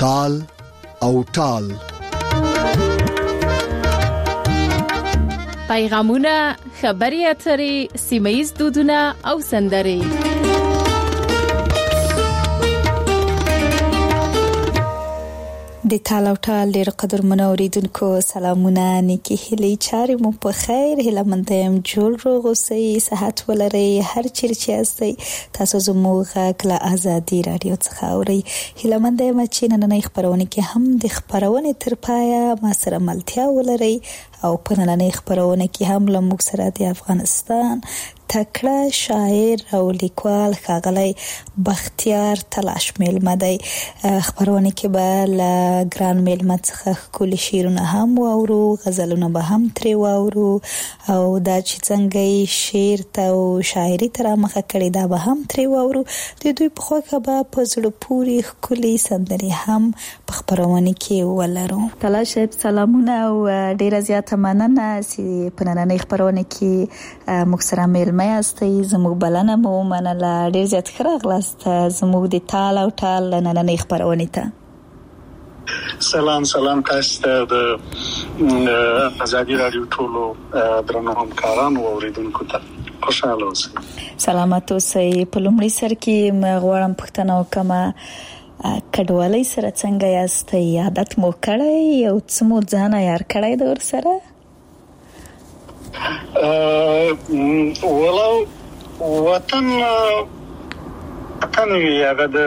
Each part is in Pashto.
تال او ټال. پیغامونه، خبري اترې، سیمه‌ییز دودونه او سندرې. د تال او ټال ډېر قدرمنو اوریدونکو سلامونه، نیکی هیلې، چارې مو په خیر، هیله مند یم جوړ روغ اوسئ، صحت ولرئ، هر چیرې چې یاستئ تاسو زموږ غږ له ازادي رادیو څخه اورئ. هیله مند یم چې نننۍ خپرونه کې هم د خپرونې تر پایه ما سره ملتیا ولرئ او په نننۍ خپرونه کې هم له موږ سره د افغانستان تکړه شاعر او لیکوال ښاغلی بختیار تلاش میلمه دی. خپرونه کې به له ګران میلمه څخه ښکلي شعرونه هم واورو، غزلونه به هم ترې واورو او دا چې څنګه یې شعر ته او شاعري ته رامخه کړې دا به هم ترې واورو. د دوی په خوښه به په زړه پورې ښکلي سندرې هم په خپرونه کې ولرو. تلاش صاحب سلامونه او ډیره زیاته مننه چې په نننۍ خپرونه کې موږ سره میلمه یاستئ. زموږ بلنه مو ومنله، ډیر زیات ښه راغلاست زموږ د تال او ټال نننۍ خپرونې ته. سلام تاسو ته د ازادي رادیو ټولو درنو همکارانو او اوریدونکو ته خوشاله اوسئ. سلامت اوسئ. په لومړي سر کې غواړم پوښتنه وکړم کډوالۍ سره څنګه یاستئ؟ عادت مو کړی او څه مو ځان عیار کړی د ورسره؟ ولو وطن وی هغه د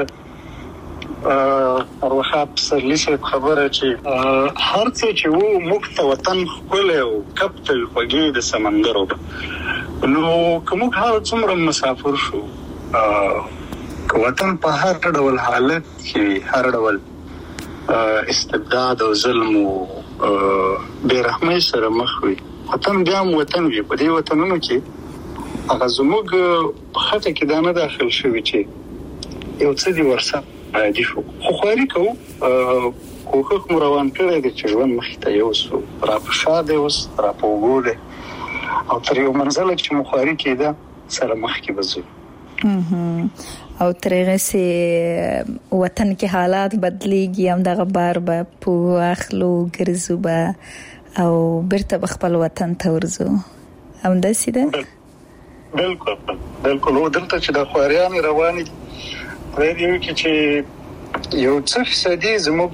روحات سرلی شه خبره چې هر څه چې وو موږ ته وطن خپل او کپته خوږی د سمندر نو کوم هر څومره مسافر شو وطن په هر ډول حالت کې هر ډول استبداد او ظلم او بیرحمۍ سره مخ وي. وطن بیا وطن وي. په دې وطنونو کې هغه زموږ په خطه کې دا نه داخل شوی چې یو څه دی ورسره عادي شو. خو خواري کوو کوښښ مو روان کړی دی چې ژوند مخې ته یوسو، را په شا دی اوس، را په اوږو دی او تر یو منزله چې مو خواري کېده سره مخکې به ځو. او تر هغه سي وطن کې حالات بدلیږي، همدغه بار به په اخلو ګرځو به او بیرته خپل وطن ته ورځو. همداسې ده؟ بالکل او دلته چې د خواریان رواني پرې دی چې یو څه فیصدي زموږ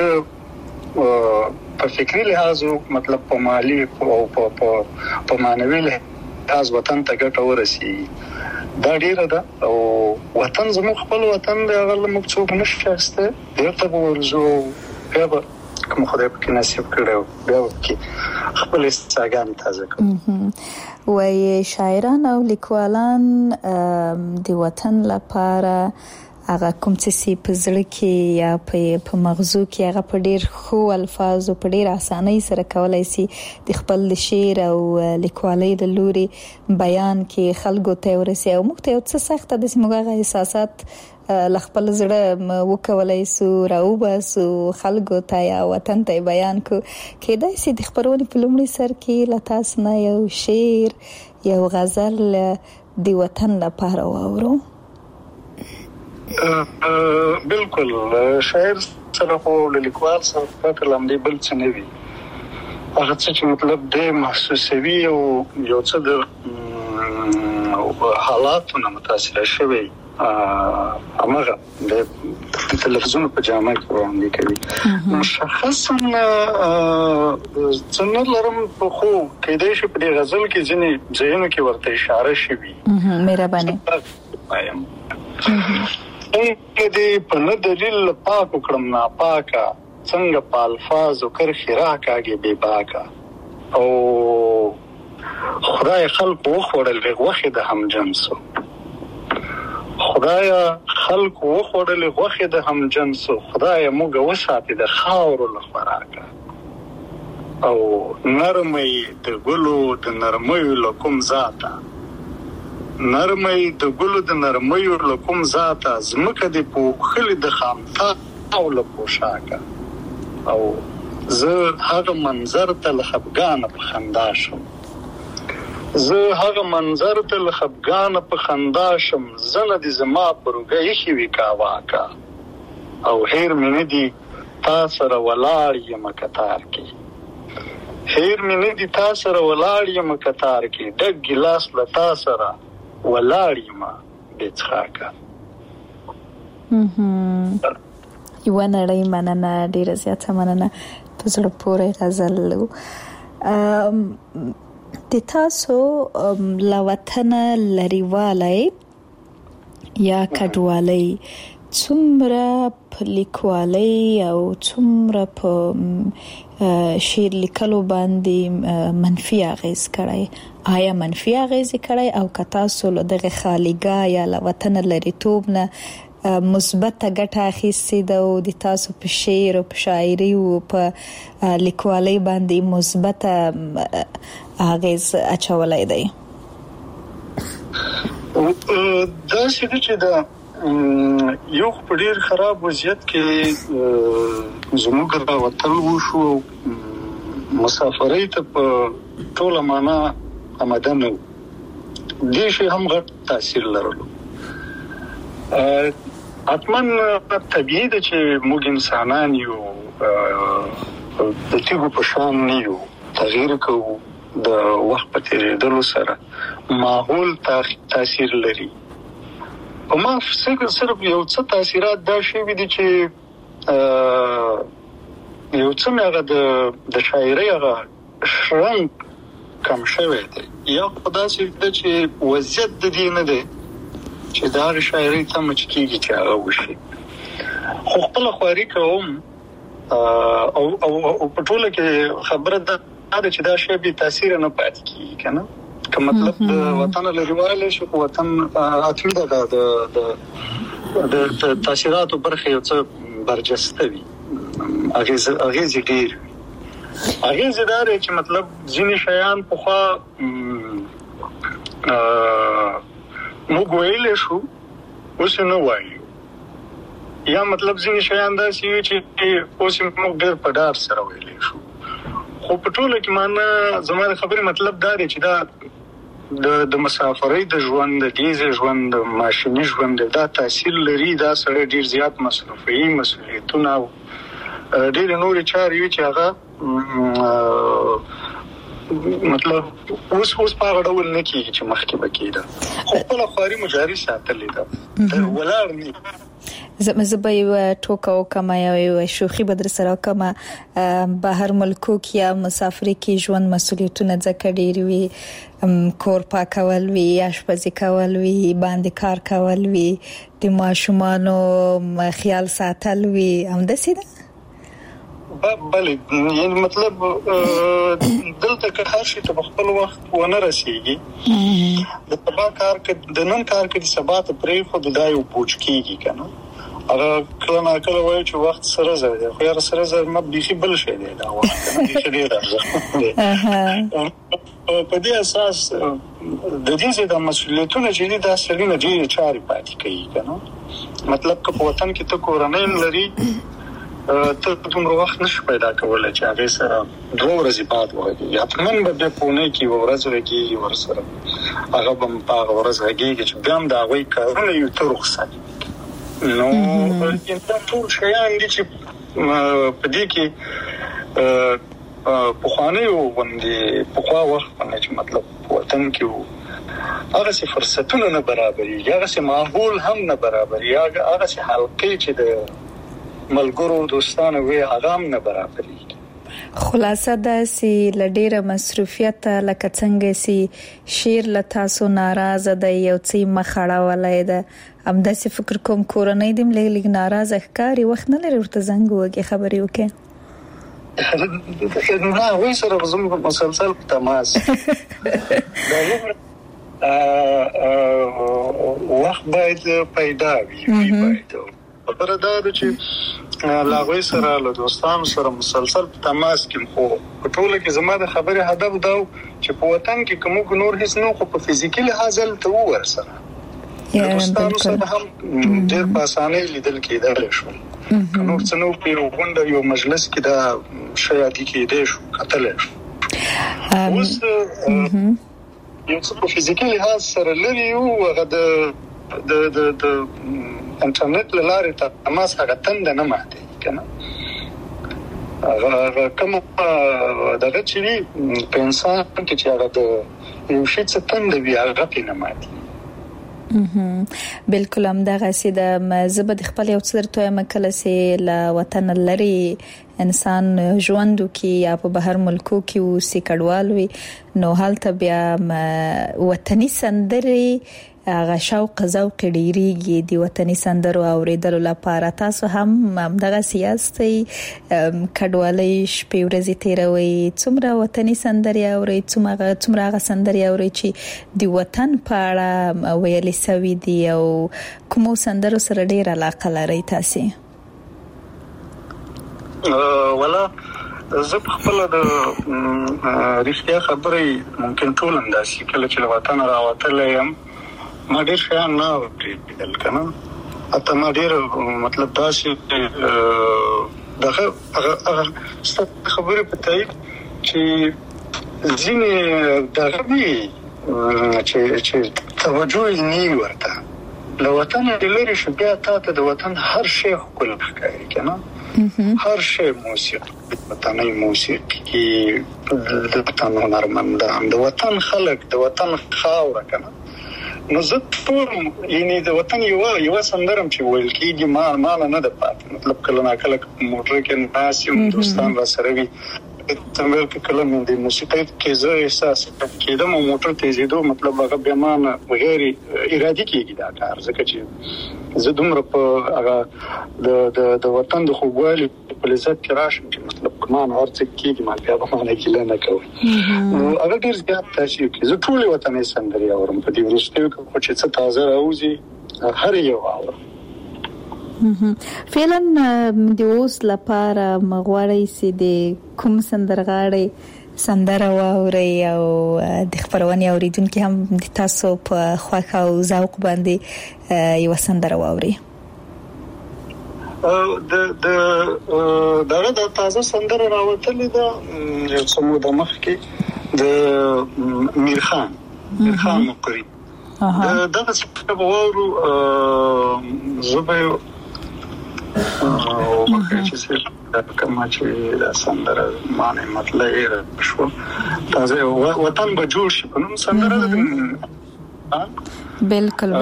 په فکری لحاظ مطلب په مالی او په معنوي لحاظ وطن ته ګټه ورسي دا ډیره ده. او وطن زموږ خپل وطن دی، هغه موږ څوک نشته دلته ورځو بیا کوم خدای په کې نصیب کړو بیا کې خپل استعداد تازه کوو. وای شاعران او لیکوالان د وطن لپاره هغه کوم څه په زړه کې یا په مغزو کې هغه په ډیر خو الفاظو په ډیر اسانۍ سره کولای شي د خپل شعر او لیکوالۍ د لوري بیان کې خلکو ته ورسي. او موږ ته یو څه سخته د سیمه احساسات لخپل زړه وکولای سو راوباسو خلکو ته یا وطن ته بیان کو. کېدای شي د خبرونې په لومړي سر کې لتاس نه یو شعر یو غزل د وطن لپاره واورو. بالکل شاعر سره خو لیکوال سره کلام دی بل څه نه وي. هغه څه چې مطلب د محسوسوي او یو څه د حالاتونو متاثر شوی امغه د تلفزیون په جامه کې وړاندې کوي. مشخصا څنګه لرم په خو کېدای شي په دې غزل کې ځینې ځایونو کې ورته اشاره شوی. مهرباني دې په نه دلیل پاک کړم ناپاکه څنګه په الفاظو کرخي راکاږي بے باکه او خدای خلق وخوړل غوخه د هم جنسو خدای خلق وخوړل غوخه د هم جنسو خدای موږ وساتي د خاور له خوراکه او نرمي د ګلو د نرمۍ لکم ذاته نرمۍ د ګلو د نرمۍ لکم ذاته زمکه د پوخلي د خامتا او له پوشاکه او زه هغه منظر ته لخبګان په خندا شم زه هغه منظر ته لخبګان په خندا شم زنه د زما پرګې شي وکاواکا او هیر مې دي تا سره ولاړ یم کتار کې هیر مې نه دي تا سره ولاړ یم کتار کې ډک ګلاس له تا سره ولاړ یم بېڅښاکه. یوه نړۍ مننه، ډېره زیاته مننه. په زړه پورې غزل و. د تاسو له وطنه لرېوالی یا کډوالۍ څومره په لیکوالۍ او څومره په شعر لیکلو باندې منفي اغیز کړی؟ آیا منفي اغیز کړی او که تاسو له دغه خالیګاه یا له وطنه لرېتوب نه مثبته ګټه اخیستې ده او د تاسو په شعر او په شاعري او په لیکوالۍ باندې مثبته اغیز اچولی دی؟ داسې ده چې دا یو په ډېر خراب وضعیت کې زموږ راوتل وشو، مسافرۍ ته په ټوله معنا آماده نه وو. دې شی هم غټ تاثیر لرلو. حتما طبیعي ده چې موږ انسانان یو، د تیږو په شان نه یو، تغییر کوو د وخت په تېرېدلو سره. ماحول تاثیر لري. په ما صرف یو څه تاثیرات دا شوي دي چې یو څه مې هغه د شاعرۍ هغه شرنګ کم شوی دی. یا خو داسې ده چې وضعیت د دې نه دی چې د هغې شاعرۍ تمه چې کېږي چې هغه وشي. خو خپله خواري کوم او په ټوله کې خبره ده چې دا شی بې تاثیره نه پاتې کېږي که نه. که مطلب د وطن لرېوالی شي، خو وطن حتمي ده د تاثیراتو برخه یو څه برجسته وي، اغیزې ډېر وي. اغیزې دا دی چې مطلب ځینې شیان پخوا موږ ویلی شو، اوس یې نه وایو. یا مطلب ځینې شیان داسې وي چې اوس یې موږ ډېر په ډار سره ویلی شو. خو په ټوله کې معنا زما د خبرې مطلب دا دی چې دا د مسافرۍ د ژوند، د ډیزې ژوند، د ماشیني ژوند دا تاثیر لري. دا سړی ډېر زیات مصرفوي، مسؤلیتونه او ډېرې نورې چارې وي چې هغه مطلب اوس په هغه ډول نه کېږي چې مخکې به کېده. خو خپله خواري مو جاري ساتلې ده، ولاړ نه. زه به یوه ټوکه وکړم یا یوه شوخي به در سره وکړم. بهر ملکو کې یا مسافرۍ کې ژوند مسؤلیتونه ځکه ډېر وي، کور پاکول وي، اشپزي کول وي، باندې کار کول وي، د ماشومانو خیال ساتل وي. همداسې ده؟ بله، یعنی مطلب دلته که هر شي ته په خپل وخت ونه رسېږي، د سبا کار که د نن کار که د سبا ته پرېښود دا یو پوچ کېږي که نه. هغه کله ناکله وایي چې وخت سره زر دی، خو یاره سره زر نه، بیخي بل شی دی دا وخت، بیخي ډېر ارزښت دی. په دې اساس د دې ځای د مسؤلیتونه چې دي دا سړي نه ډېرې چارې پاتې کوي که نه. مطلب که په وطن کې ته کورنۍ لري، ته دومره وخت نشي پیدا کولی چې هغې سره 2 ورځې بعد وغږېږي. حتما به بیا په اونۍ کې 1 ورځ غږېږي ورسره، هغه به په هغه ورځ غږېږي چې بیا هم د هغوی کارونه یو ته رخصت. نو دا ټول شیان دي چې په دې کې پخوانیو غوندې پخوا وخت باندې چې مطلب په وطن کې وو، هغسې فرصتونه نه برابرېږي، هغسې ماحول هم نه برابرېږي، هغسې حلقې چې د ملګرو دوستانو وي هغه هم نه برابرېږي. خلاصه داسې له ډېره مصروفیته لکه څنګه چې شعر له تاسو ناراضه دی، یو څه یې مخ اړولی ده، همداسې فکر کوم کورنۍ دې هم لږ لږ ناراضه ښکاري، وخت نه لري ورته زنګ ووهې خبرې وکړې؟ نه، هغوی سره به زموږ مسلسل په تماس وخت باید پیدا وي. خبره دا ده چې له هغوی سره له دوستانو سره مسلسل په تماس کې. خو په ټوله کې زما د خبرې هدف دا و چې په وطن کې که موږ نور هېڅ نه خو په فزیکي لحاظ هلته وو ورسره د دوستانو سره هم ډېر په اسانۍ لیدل کېدلی شول. که نور څه نه وو، په یو غونډه یو مجلس کې دا شی عادي کېدی شو، کتلی شو. اوس یو څه په فزیکي لحاظ سره لرې یو، هغه د انټرنیټ له لارې تماس هغه تنده نه ماتېږي که نه. هغه کوم دغه چې په انسان کې چې هغه د یو شي څه تند وي هغه پینه ماتي. بالکل هم دغه سیده زبد خپل یو څه درته مکله سي لا وطن لري انسان ژوندو کې یا په بهر ملکو کې او سي کډوال وي نو حالت بیا وطني سندري هغه شوق ذوق ډیریږي د وطني سندرو اوریدلو لپاره. تاسو هم دغه سیاستي کډوالۍ شپې ورځې تیروي څومره وطني سندري اوري څومره هغه سندري اوري چې د وطن په اړه ویلي سوي دي او کومو سندرو سره ډیر علاقه لري تاسو؟ ولا زه خپل د رښتیا خبرې ممکن ټول انداسي کله چې وطن راوتل یم ما ډیر شان نه وکړل کنه اته ما ډیر مطلب داسې دغه خبرې پته چې ځینې دغه وی چې توجه یې نه ورته له وطن لري شو بیا ته د وطن هر شی خپل ښکاري کنه هر شی موسیقي وطني موسیقي د وطن هنرمندان د وطن خلک د وطن خاور کنه نو زه ټول یعنی د وطن یو سندرم چې ویل کېږي ما نه د پات مطلب کله نا کله موټر کې ناسیم دوستان را سره وي تمل کې کله من د موسیقي کې زه احساس کېدم موټر تیزیدو مطلب هغه بیمانه غیر ارادي کېږي دا کار ځکه چې زه دومره په هغه د وطن د خوږوالي په لذت کې راشم چې مطلب کمان ورڅ کېږي ما بیا به نه کېله نه کوي نو هغه ډیر زیات تاسو کې زه ټول وطني سندري اورم په دې ورستیو کې چې څه تازه راوځي هر یو اورم. فعلا د اوس لپاره مغواړی سي د کوم سندرغاړي سندره واوري او د خبرونې اوریدونکو هم د تاسو په خوښه او ذوق باندې یو سندره واوري؟ د تازه سندره راوتلې ده یو څه موده مخکې د میرخان مقری دغه څه په وورو زبې او چې څه کما چې د سندره معنی مطلب شو تازه وطن به جوړ شي په نوم سندره بالکل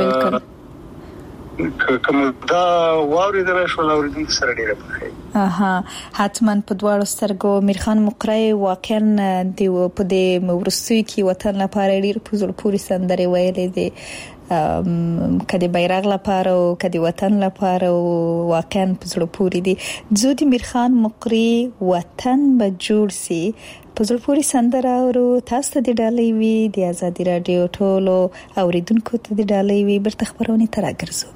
کوم دا ووري درشو اوریدونکو سره ډیره بخیر حتما په دواړو سترګو میرخان مقری واقعا د په دې مورستوي کې وطن لپاره ډیر په زړه پورې سندري ویلې دي کدی بیرغ لپاره او کدی وطن لپاره واقعا په زړه پورې دي. زودی میرخان مقری وطن به جوړ سي په زړه پورې سندره او تاسو ته د ډالۍ وی د آزادي رادیو ټولو اوریدونکو ته د ډالۍ وی برته خبرونه تر راګرځو.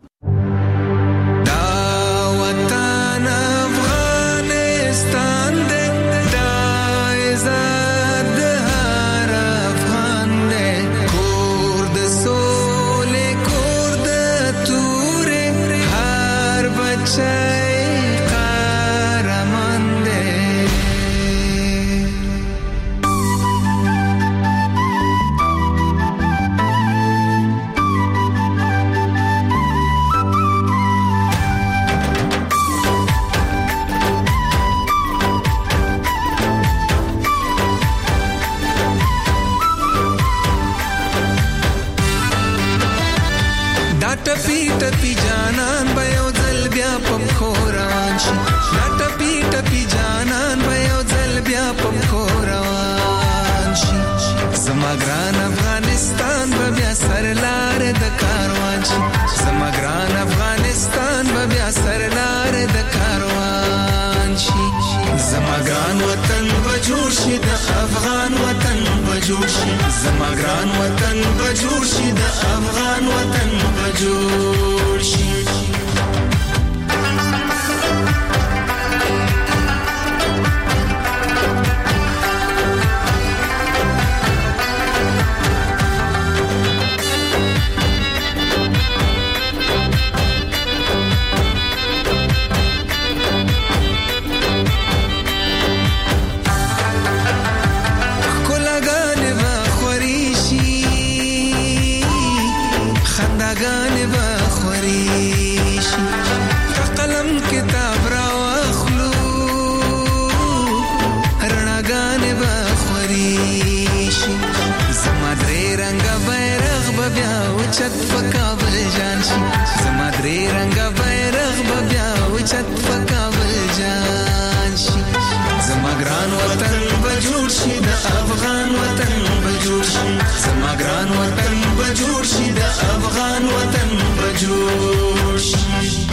ټپی جانان به یو ځل بیا په خو روان شي ټپی جانان به یو ځل بیا په خو روان شي زما ګران افغانستان به بیا سرلار د کاروان شي زما ګران افغانستان به بیا سرلار د کاروان شي زما ګران وطن به جوړ شي د افغان وطن به جوړ شي زما ګران وطن به جوړ شي د افغان وطن به جوړ شي. خنداګانې به اوچت پکابل جان شي زما درې رنگه بیرغ بیا اوچت پکابل جان شي زما ګران وطن بجوړ شي د افغان وطن بجوړ شي زما ګران وطن بجوړ شي د افغان وطن بجوړ شي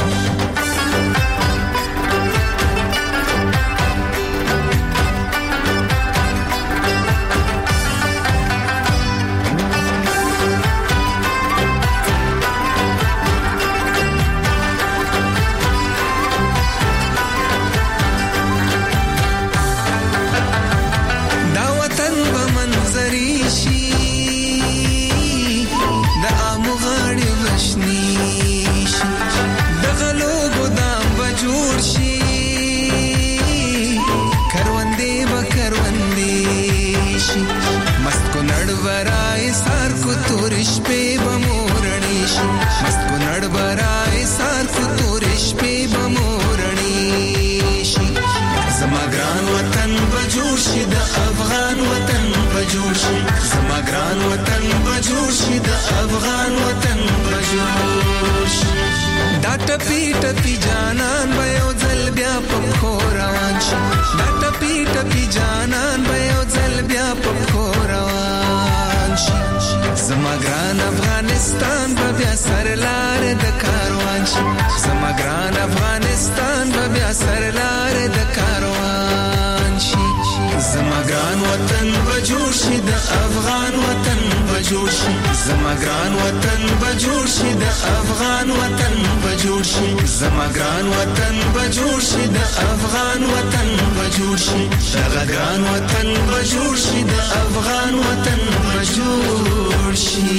زما ګران وطن بجوړ شي د افغان وطن بجوړ شي دا ټپي ټپي جانان به یو ځل بیا په پښو روان شي دا ټپي ټپي جانان به یو ځل بیا په پښو روان شي زما ګران افغانستان به بیا سرلار د کاروان شي زما ګران افغانستان به بیا سرلار د کاروان شي زما ګران وطن بجوړ شي د افغان وطن بجوړ شي زما ګران وطن بجوړ شي د افغان وطن بجوړ شي زما ګران وطن بجوړ شي د افغان وطن بجوړ شي دغه ګران وطن بجوړ شي د افغان وطن بجوړ شي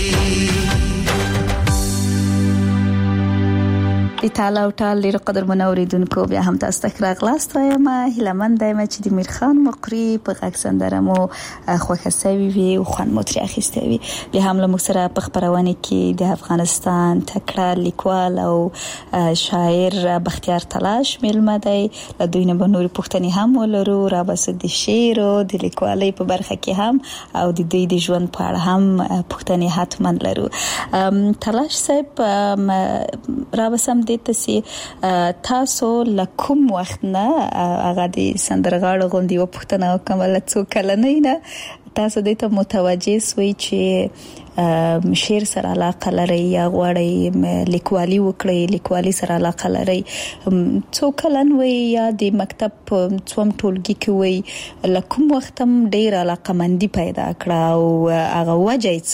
ایتالا او ټال ډیر قدر منوریدونکو بیا هم تاسو ته راغلاست وایم هیلمن دایم چې د میرخان مقری په غږ سندره مو خوښه سوي وي او خوان مو ترې اخیسته وي بیا هم له موږ سره په خبرونه کې د افغانستان تکړه لیکوال او شاعر بختیار تلاش میلمه دی له دوی نه به نورې پوښتنې هم ولرو را بسه د شعر او د لیکوالۍ په برخه کې هم او د دوی د ژوند په اړه هم پوښتنې حتما لرو تلاش صاحب را بسم تاسو تاسو لکم وخت نه هغه د سندرغاړو غوندي و پښتنه کومه څو کلنې نه تاسو د ته متوجه سوي چې شعر سره علاقه لري یا غواړي لیکوالي وکړي لیکوالي سره علاقه لري څو کلن وي یا د مکتب څوم ټولګي کې وي لکم وخت هم ډیر علاقه مندي پیدا کړه او هغه وجه یې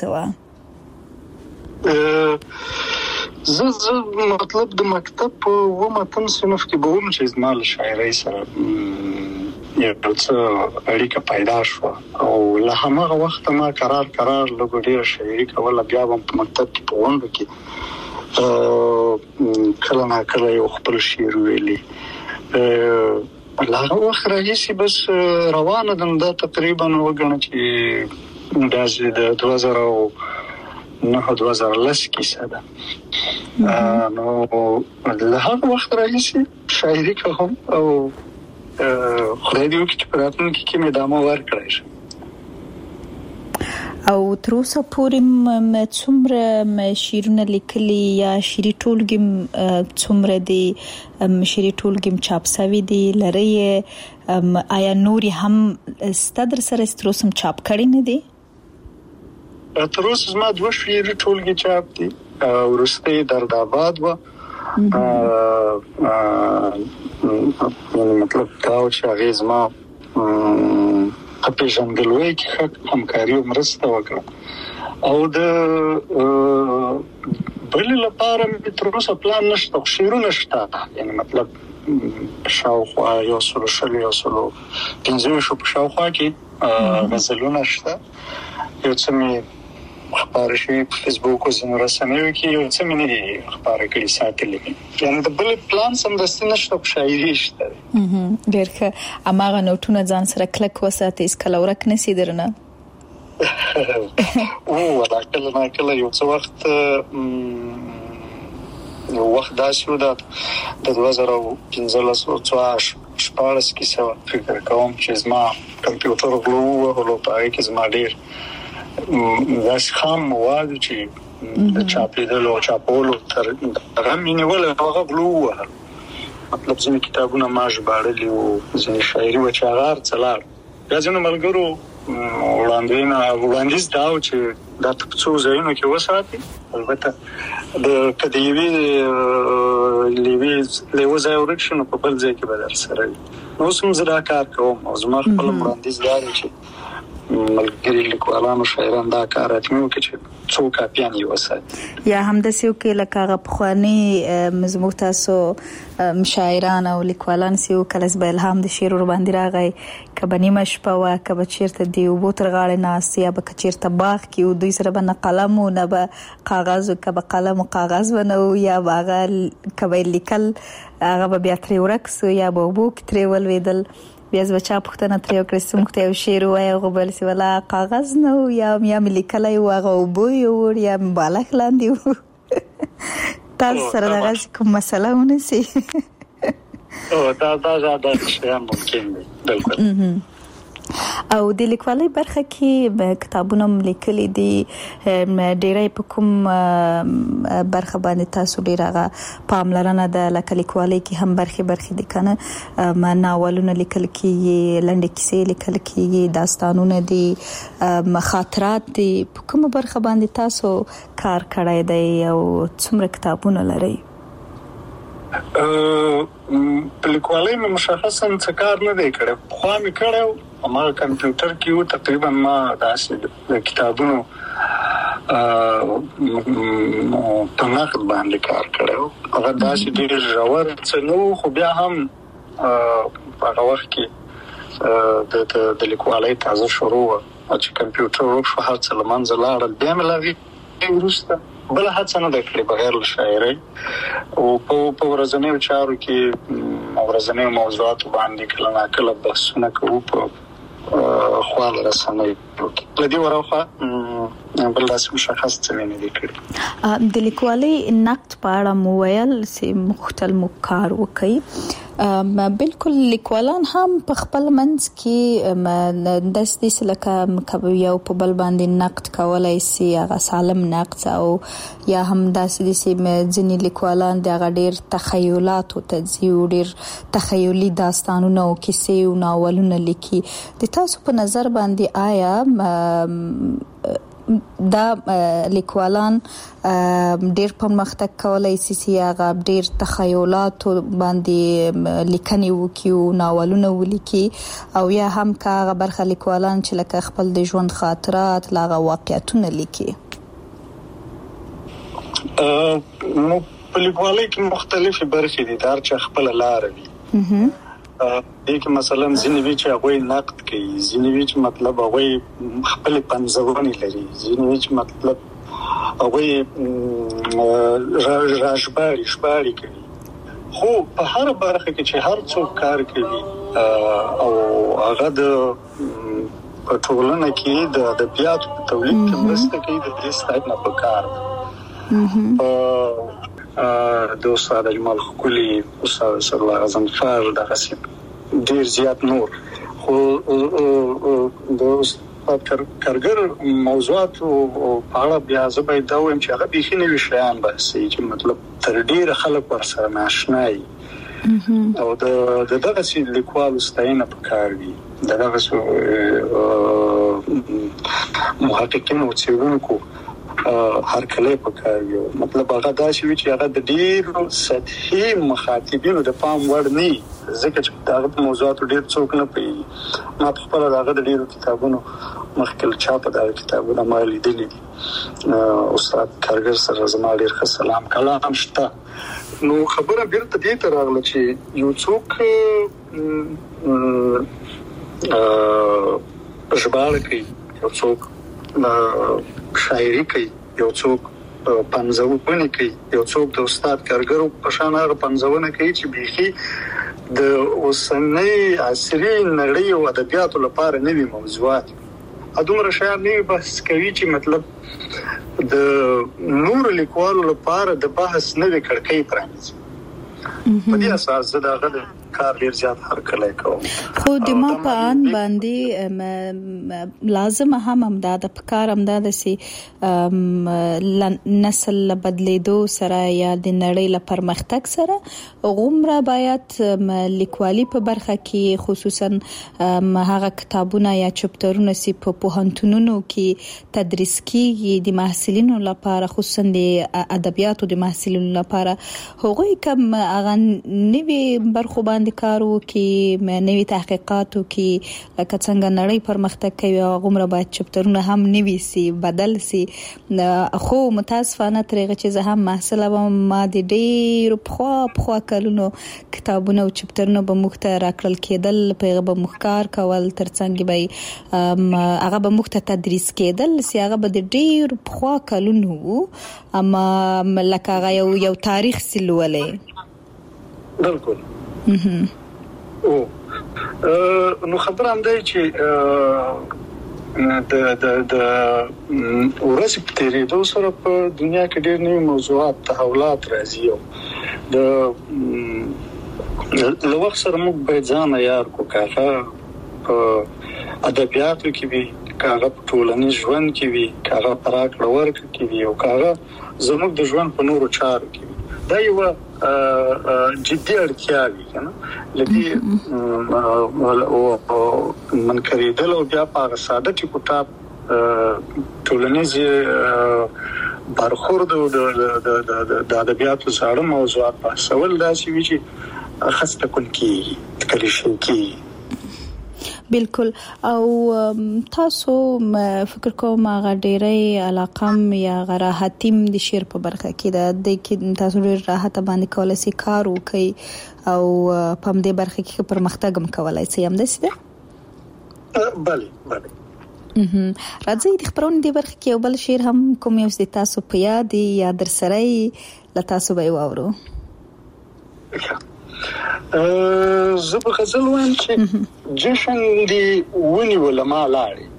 څه زه مطلب د مکتب په ومتن صنف کې به هم چې زما له شاعرۍ سره یو څه اړیکه پیدا شو او له هغه وخت ما قرار لږ ډیر شاعري کوله بیا هم په مکتب کې په وند کې کله نه کله یو خپل شعر ویلي هغه وخت راځي بس روانه ده تقریبا وګڼه چې د 2010 کیسه ده نو له هغه وخت راځي شاعري کوم او خدای دې وکړي چې په راتلونکي کې مې دامه ورکړای شي او تر اوسه پورې څومره شعرونه لیکلي یا شعري ټولګي څومره دي شعري ټولګي چاپ شوی دي لري آیا نوري هم ستدر سره ستروسم چاپ کړي نه دي تر اوسه زما دوه شعري ټولګي چاپ دي ورسته درد آباد و مطلب دا چې هغه زما په ژوندلوي کې همکاري او مرسته وکړه او د بل لپاره تر اوسه پلان نشته شعرونه شته یعنی مطلب شاوخوا یو سلو پنځه شو په شاوخوا کې غزلونه شته یو څه می خبر شي په فیسبوک او زموږ رسنیو کې یو څه مې نه خبره کړې ساتلې یعنی د بل پلان سم د ستنشت په شاعري شته ډېر ښه اماغه نوټونه ځان سره کلک وساتې اس کله ورک نسی درنه او ولا کله یو څه وخت داسې و د 2015 شپږ کې څه فکر کوم چې زما کمپیوټر غلو او په هغه کې زما ډېر داس خام مواد چې د چاپېدلو او چاپولو تر هغه مینول هغه غلو مطلب ځینې کتابونه ما ژباړلي او ځینې شاعري و چې هغه څلار بیا ځینو ملګرو وړاندیز دا و چې دا په څو ځایونو کې وساتي البته د کدیوي لیوي ځای ورک شنو په بل ځای کې به در سره نو سم زړه کار کوم او زما خپل وړاندیز دا چې ملګری لیکوالانو شاعران دا کار اتمو کې چې څو کاپیان یې وساتي یا هم د سیو کې لکه غفخوانی مزمو تاسو شاعران او لیکوالان سیو کله به الهام د شعر ور باندې راغی کبنی مشپه وا کب چیرته دی او بوتر غاړه ناس یا به چیرته باغ کې او دوی سره بنه قلم او نه به کاغذ کب قلم او کاغذ ونو یا باغ کبه لیکل هغه بیا تری ورکس یا به بوک تری ولویدل بیا ز بچا پختنه تر یو کرسم ته یو شعر وای غو بل سی ولا کاغذ نو یا لیکلای واغه بو یو یا بالغ لاندې تاسو سره دغه کوم مسله ونسی او دا شیان ممکن دی بالکل او د لیکوالۍ برخه کې کتابونه لیکلي دي ډېرې په کوم برخه باندې تاسو ډېر پاملرنه د لیکوالۍ کې هم برخه دي کنه ناولونه لیکل کېږي لنډې کیسې لیکل کېږي داستانونه دي خاطرات دي په کوم برخه باندې تاسو کار کړی دی او څومره کتابونه لرئ په لیکوالۍ مې مشخصا څه کار نه دی کړی خو مې کړو ما کمپیوټر کې یو تقریبا ما داسې کتابونو په نقد باندې کار کړو هغه داسې ډېر ژور څه نو خو بیا هم هغه وخت کې د لیکوالۍ تازه شروع چې کمپیوټر شو هر څه لمنځه لاړل بیا مې لږ وروسته بل هڅه نه کړې بغیر له شاعرۍ او په ورځنیو چارو کې ورځنیو موضوعاتو باندې کله ناکله بحثونه کوو په خپل رسنۍ لدی ورخه بل داسې مشخص څه نه دي کړی د لیکوالۍ نقد په اړه مو ویل چې مختلف کار وکړي بالکل لیکوالان هم په خپل منځ کې د دې لکه یو په بل باندې نقد کولای شي هغه سالم نقد او یا هم داسې ځینې لیکوالان د ډېر تخیلات او ډېر تخیلي داستانونه او کیسې او ناولونه لیکي د تاسو په نظر باندې آیا دا لیکوالان ډېر پرمختګ کولای شي هغه ډېر تخیلات باندې لیکنې وکړي او ناولونه ولیکي او یا هم هغه برخه لیکوالان چې لکه خپل د ژوند خاطرات لاغه واقعیتونه لیکي نو په لیکوالۍ کې مختلفې برخې دي هر چا خپل لار وي دغه مثلا ځینې وی چې هغه نقد کوي ځینې وی چې مطلب هغه خپل پنځونی لري ځینې وی چې مطلب هغه راجباري کوي خو په هر برخه کې چې هر څوک کار کوي او هغه د ټولنه کې د ادبیاتو په تولید کې مرسته کوي د دې ستاینه په کار د استاد اجمل خولي استاد سرور غزنفر دغه ډیر زیات نور خو د استاد کارګر موضوعات او په اړه بیا زه باید دا وایم چې هغه بيخي نوي شیان بحثي چې مطلب تر ډیر خلک ورسره ناشناي او دغه لیکوالو ستاینه په کار دي دغه محققین او څېړونکو هر کله په کار یو مطلب هغه دا شی چې هغه د ډیرو سطحي مخاطبینو د پام وړ نه ځکه چې دا موضوعات ډیر څوک نه پي ما په خپل هغه د ډیرو کتابونو مخکل چاپ دا کتابونه ما لیدلي استاد کارګر سره زما ډیر ښه سلام کلام شته نو خبره بیرته دې ته راغله چې یو څوک ژباړه کوي یو څوک شاعري کوي یو څوک پنځونه کوي یو څوک د استاد کارګر په شان هغه پنځونه کوي چې بيخي د اوسنۍ عصري نړۍ او ادبیاتو لپاره نوي موضوعات ادمره شاعر نه بحث کوي چې مطلب د نور لیکوالو لپاره د بحث نوې کړکۍ پرانیزي په دې اساس دا غږ کار ډیر زیات هر کله کوم. خو د ما په ان باندې لازم هم امداد پکار امداد سي نسل بدلیدو سره یا د نړۍ له پرمختګ سره غومره باید لیکوالي په برخه کې خصوصا هغه کتابونه یا چپټرونه سي په پوهنتونونو کې تدریس کیږي د محصلینو لپاره خصوصا د ادبیاتو د محصلینو لپاره هغوی کوم هغه نوي برخو باندې کارو کې نوي تحقیقاتو کې لکه څنګه نړۍ پرمختګ کوي او غومره باید چپټرونه هم نوي سي بدل سي. خو متاسفانه ترغه چې زه هم محصله ما د ډېر په کلونو کتابونه او چپټرونه به مخته راکړل کېدل په به مخکار کول ترڅنګ به هغه به مخته تدریس کېدل سي هغه به د ډېر په کلونو اما لکه یو تاریخ سلولې بالکل. نو خبر هم دی چې د ورځې په تیریدو سره په دنیا کې ډېر نوي موضوعات تحولات راځي او د وخت سره موږ باید ځان عیار کو کاغه په ادبیاتو کې وي کاغه په ټولنیز ژوند کې وي کاغه په راکړه ورکړه کې وي او کاغه زموږ د ژوند په نورو چارو کې وي. دا یو جدي اړتیا وي کنه لدی منکریدل او بیا په ساده ټکوټا ټولنیز برخورد د ادبیاتو سره موضوعات په سوال داسې وی چې خاصه کول کی کلیشن کی بالکل. او تاسو فکر کوم هغه ډېرې علاقم یا غراحتیم د شعر په برخه کې د تاسو ډېر راحت باندې کولای شي کار وکړي او په دې برخه کې پرمختګ هم کولای شي هم داسې ده. بله راځي د خبرونې د برخه کې یو بل شعر هم کوم یو د تاسو په یاد یا در سره ل تاسو به واورو. زه په غزل وایم چې جشن دی ونی ولما لاړي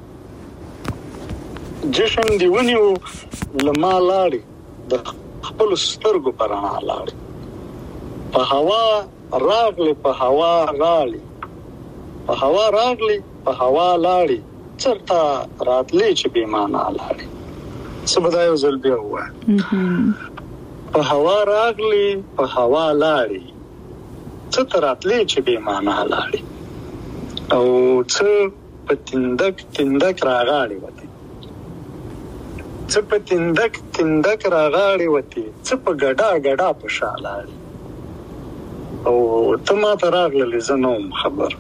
جشن دی ونی ولما لاړي د خپل سترګو پرانا لاړي په هوا راغلی په هوا راړي په هوا راغلی په هوا لاړي چرته راتلې چې به معنا لاړي سبدايو زل بیا وای په هوا راغلی په هوا لاړي څه تراتلې چې به معنا لاړي او څه په تندک راغاړي وته څه په تندک راغاړي وته څه په ګډا په شالاړي او ته ما تراغلې زنوم خبر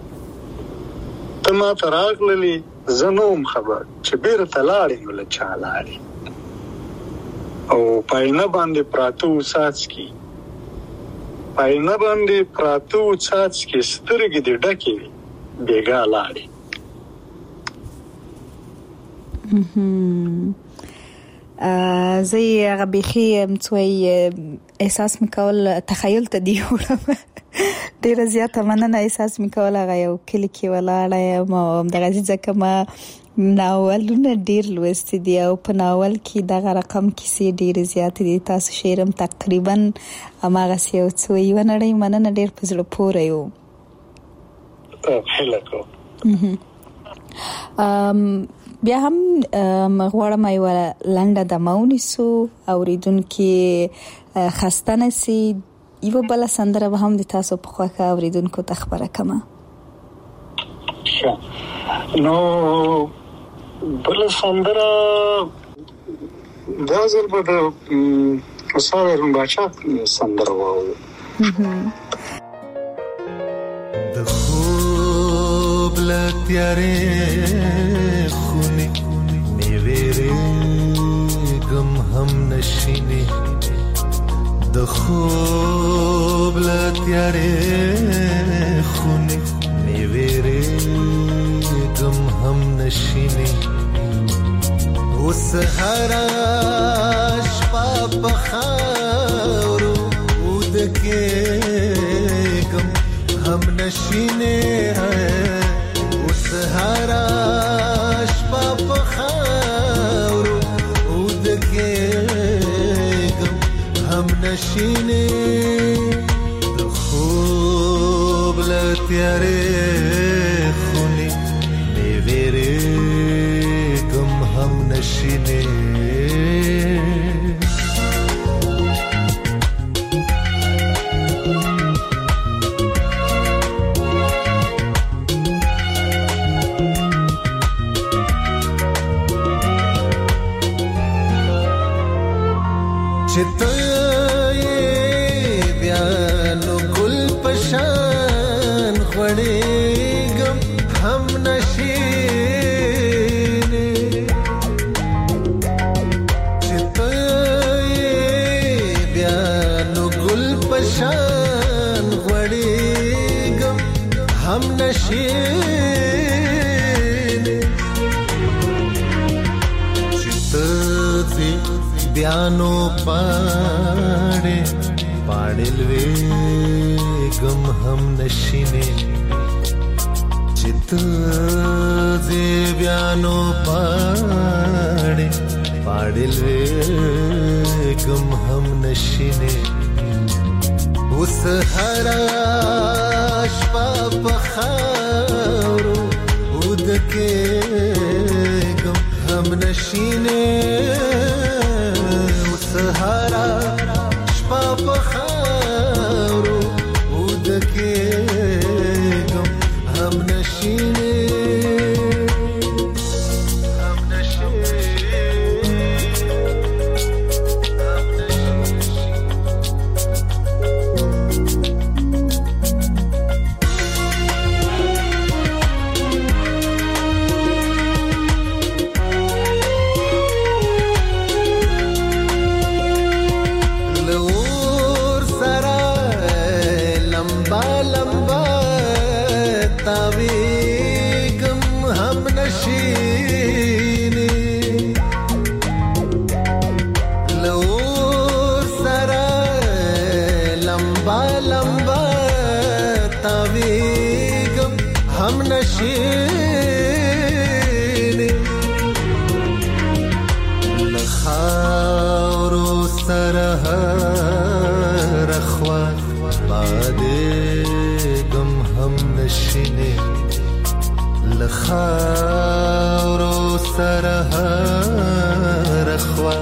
چې بیر تلاړي نو لچالاړي او پاینه باندې پراتو ساتسکی پاینه باندې پراتو څاڅکي سترګې دې ډکې بیګا لاړې. زي هغه بيخي متوي احساس مکول تخیل ته دی وړم ډیر زیاته مننه احساس مکول هغه یو کلی کې ولاړه ما دغه ځکه ما ناولونه ډیر لوست دي او په ناول کې دغه رقم کیسې ډیر زیات دي تاسو شعرم تقریبا اماغه یو څو یو نړۍ مننه ډیر په زړه پورې یو هلکو بیا هم غواړم یو لنډه د مونیسو اوریدونکو خستانه سي یو بل سندره به هم د تاسو په خوښه اوریدونکو ته خبره کما نو بل سندره دا ځل به د اساره رمباچا سندره وو د خوب لتیارې خونی نیویرې غم هم نشینه د خوب لتیارې خونی نیویرې غم هم نشینه وسهرا شپه په خاورو ودکې غم هم نشینه وسهرا شپه په خاورو ودکې غم هم نشینه د خوب تیارې خونې مې وېرېږم هم نشینې چې ته یې بیا نو ګل پشان غوړېږم هم نشینې چې ته یې بیا نو ګل پشان غوړېږم هم نشینې چې ته بیانو پاڑے پاڑلوے گم ہم نشینے چت زی بیانو پاڑے پاڑلوے گم ہم نشینے اس حراش پاپ خارو اد کے گم ہم نشینے سهارا شپا په خاورو ودکېږم هم نشینې هم نشینې لخاورو سره رخوا بادېږم هم نشینې لخاورو سره رخوا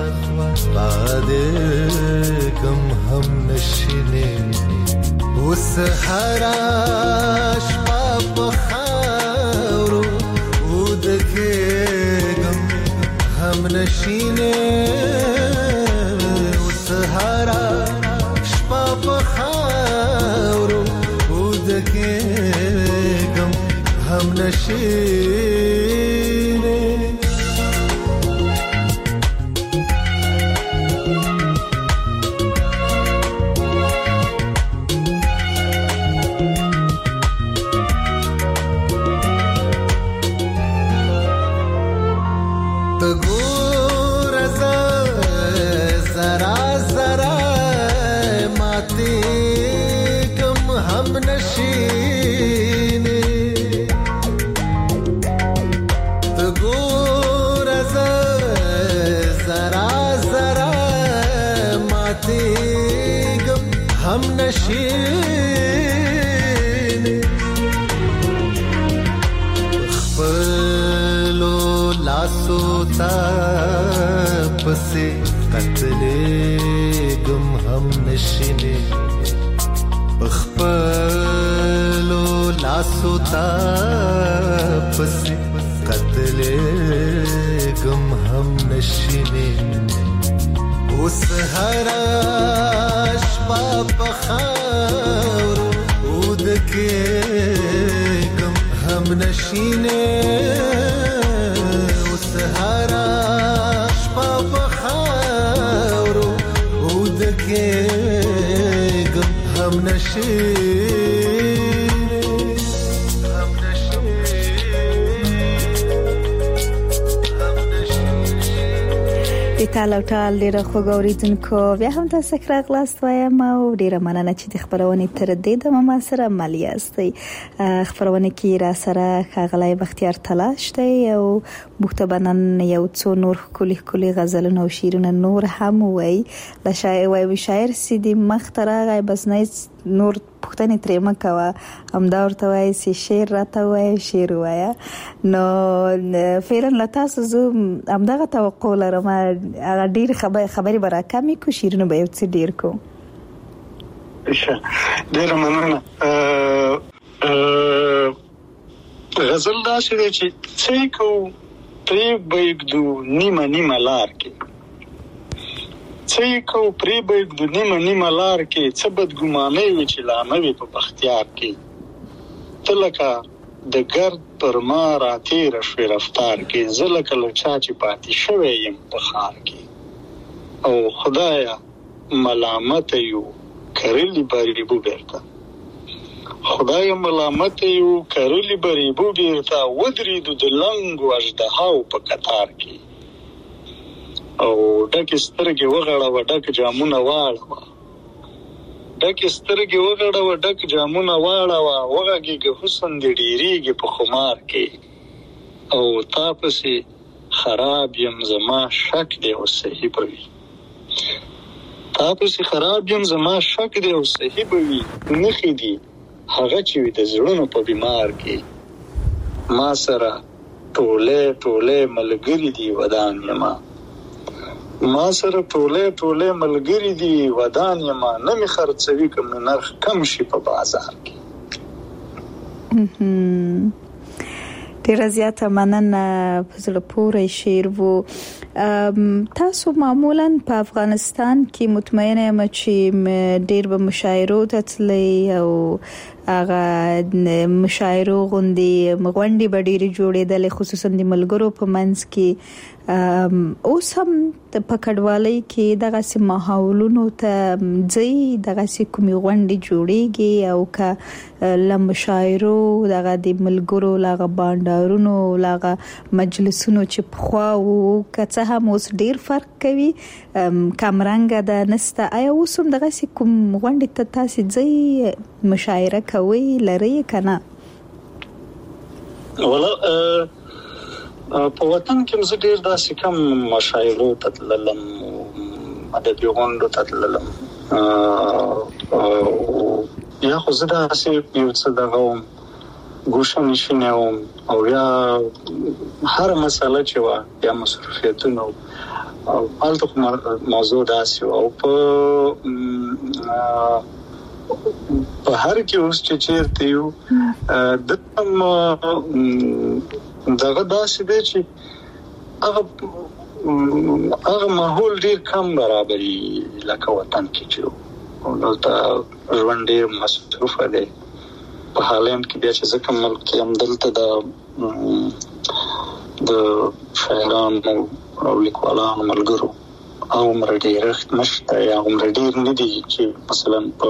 بادېږم هم نشینې اوس هره شپه په خاورو ودکېږم هم نشینې اوس هره شپه په خاورو ودکېږم هم نشینې هم نشینې خپلو لاسو ته پسې قتلېږم هم نشینې خپلو لاسو ته پسې قتلېږم هم نشینې اوس هره شپه په خاورو ودکېږم هم نشینې اوس هره شپه په خاورو ودکېږم هم نشینې تاله ټال ډیره خوږ اوریدونکو بیا هم تاسو راغلاست وایم او ډیره مننه چې د خبرونه تر دې د ما سره عملی استي خبرونه کې را سره خغلای بختیار تلاش دی او مختبنن یو څو نور کلی غزلونه او شعرونه نور هم وای لا شاعر وای شاعر سیدی مخترغه بس نه نور پوښتنې ترې مه کوه، همدا ورته وایي چې شعر راته وایه، شعر ووایه. نو فعلا له تاسو زه همدغه توقع لرم، هغه ډېر خبرې به راکمې کړو، شعرونه به یو څه ډېر کړو. ډېره مننه. غزل داسې دی چې څه یې کوو پرې به یږدو نیمه لار کې، څه یې کوو پرې به یږدو نیمه لار کې، څه بدګمانۍ وي چې لا نه وي په بختیار کې، ته لکه د ګرد پر ما راتېره شوې رفتار کې، زه لکه له چا چې پاتې شوی یم په ښار کې، او خدایه ملامته یو کرلی بریبو بیرته، خدای ملامت یو کرلی بریبو بیرته، ودرېدو د لنګو اژدهاو په قطار کې، او ډکې سترګې وغړوه ډک جامونه واړوه، ډکې سترګې وغړوه ډک جامونه واړوه، وغږېږه حسن دې ډېرېږي په خمار کې، او تا پسې خراب یم زما شک دی او صحیح به وي، تا پسې خراب یم زما شک دی او صحیح به وي، نښې دي هغه چې وي د زړونو په بیمار کې، ما سره ټولې ملګري دي ودان یما، ما سره ټولې ملګري دي ودان یما، نه مې خرڅوي که مې نرخ کم شي په بازار کې. ډیره زیاته مننه، په زړه پورې شعر و. تاسو معمولا په افغانستان کې مطمئنه یم چې ډیر به مشاعرو ته تلئ، او هغه مشاعرو غونډې به ډېرې جوړېدلې، خصوصا د ملګرو په منځ کې. اوس هم په کډوالۍ کې دغسې ماحولونو ته ځئ، دغسې کومې غونډې جوړېږي، او که له مشاعرو دغه د ملګرو له بانډارونو له مجلسونو چې پخوا وو، که څه هم اوس ډېر فرق کوي، کمرنګه ده نسته، آیا اوس هم دغسې کوم غونډې ته تاسې ځئ، مشاعره کوئ، لرئ که نه؟ والله په وطن کې زه ډېر داسې کم مشاعرو ته تللم، ادبي غونډو ته تللم، یا خو زه داسې یو څه دغه وم، ګوشه نشینی وم، او یا هر مسله چې وه یا مصروفیتونه او هلته خو موضوع داسې وه، او په هر کې اوس چې چېرته یو دلته دغه داسې دی چې هغه ماحول ډېر کم برابري لکه وطن کې چې دلته ژوند ډېر مصروفه دی. په هالند کې بیا چې زه کوم ملک کې یم، دلته د شاعرانو او لیکوالانو ملګرو عمر ډېرښت نشته، یا عمر ډېر نه دي چې مثلا په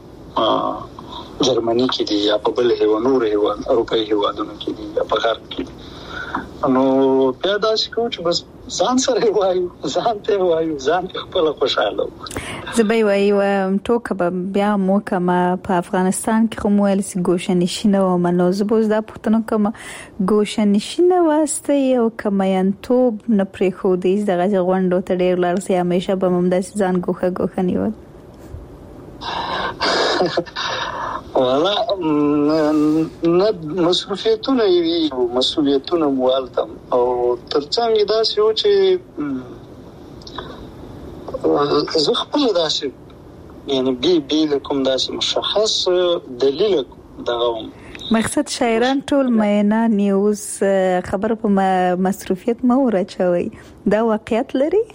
جرمني کې دي، یا په بل نورو اروپایي هېوادونو کې دي، یا په غرب کې دي. نو بیا داسې کوو چې بس ځان سره وایو، ځان ته وایو، ځان ته خپله خوشحاله وو. زه به یې وایي ټوکه به بیا هم وکړم، په افغانستان کې خو مو ویل چې ګوشه نشینه وم، نو زه به اوس دا پوښتنه کوم، ګوشه نشینه واستئ او که میینتوب نه پرېښودئ دغسې غونډو ته ډېر لاړ شئ، همیشه به هم همداسې ځان ګوښه نیول؟ والا نه، مصروفیتونه وي، مسؤلیتونه مو هلته، او ترڅنګ یې داسې و چې زه خپله داسې یعنې بې له کوم داسې مشخص دلیل دغه وم. مقصد شاعران ټول میینان یې، اوس خبره په مصروفیت مه ورچوئ، دا واقعیت لري؟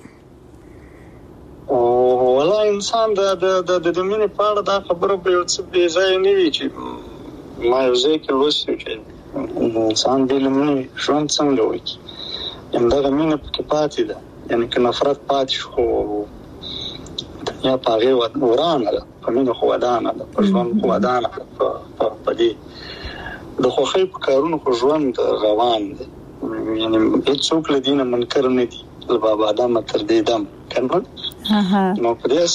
والله انسان د مینې په اړه دا خبره به یو څه بې ځایه نه وي، چې ما یو ځای کې لوستي چې انسان بې له مینې ژوند څنګه وکړي، همدغه مینه پکې پاتې ده، یعنې که نفرت پاتې شو خو دنیا په هغې ورانه ده، په مینه خو ودانه ده، په ژوند خو ودانه ده، په دې د خوښۍ په کارونو خو ژوند روان دی، یعنې هېڅوک له دې نه منکر نه دي، له بابا آدمه تر دې دم کنه. نو په دې